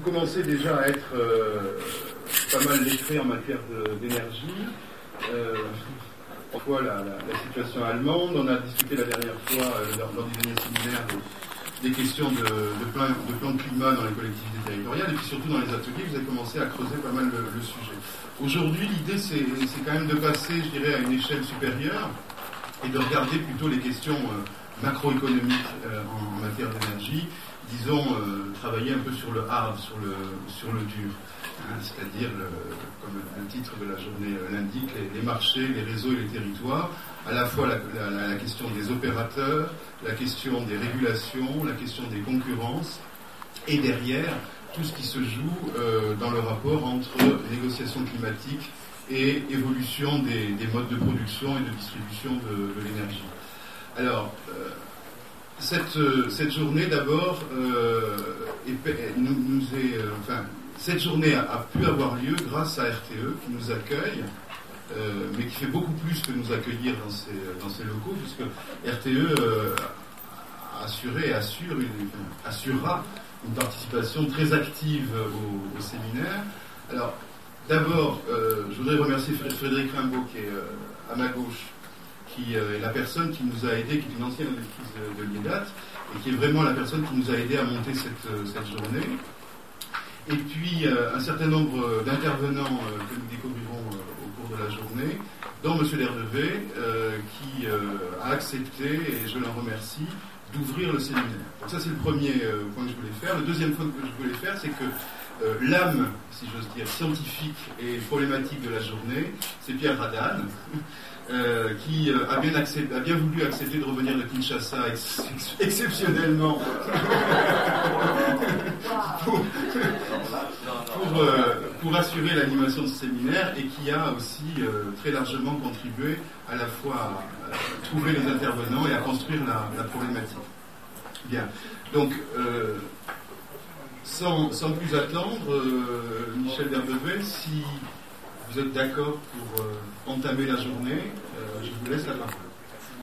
commencez déjà à être pas mal lettré en matière d'énergie. Pourquoi la situation allemande, on a discuté la dernière fois lors du dernier séminaire des questions de plan de climat dans les collectivités territoriales, et puis surtout dans les ateliers, vous avez commencé à creuser pas mal le sujet. Aujourd'hui, l'idée, c'est quand même de passer, je dirais, à une échelle supérieure et de regarder plutôt les questions macroéconomiques en matière d'énergie, disons, travailler un peu sur le hard, sur le dur, hein, c'est-à-dire, comme le titre de la journée l'indique, les marchés, les réseaux et les territoires, à la fois la question des opérateurs, la question des régulations, la question des concurrences, et derrière, tout ce qui se joue dans le rapport entre négociations climatiques et évolution des modes de production et de distribution de l'énergie. Alors, cette journée d'abord cette journée a pu avoir lieu grâce à RTE qui nous accueille, mais qui fait beaucoup plus que nous accueillir dans ces locaux, puisque RTE assurera une participation très active au séminaire. Alors, d'abord, je voudrais remercier Frédéric Rimbaud qui est à ma gauche, qui est la personne qui nous a aidé, qui est une ancienne directrice de l'IEDAT, et qui est vraiment la personne qui nous a aidé à monter cette journée. Et puis un certain nombre d'intervenants que nous découvrirons au cours de la journée, dont M. Lerdevet, qui a accepté, et je l'en remercie, d'ouvrir le séminaire. Donc ça, c'est le premier point que je voulais faire. Le deuxième point que je voulais faire, c'est que l'âme, si j'ose dire, scientifique et problématique de la journée, c'est Pierre Radane, qui a bien voulu accepter de revenir de Kinshasa exceptionnellement pour assurer l'animation de ce séminaire, et qui a aussi très largement contribué à la fois à trouver les intervenants et à construire la problématique. Bien. Donc, sans plus attendre, Michel Lerdevet, si vous êtes d'accord pour entamer la journée, je vous laisse la parole.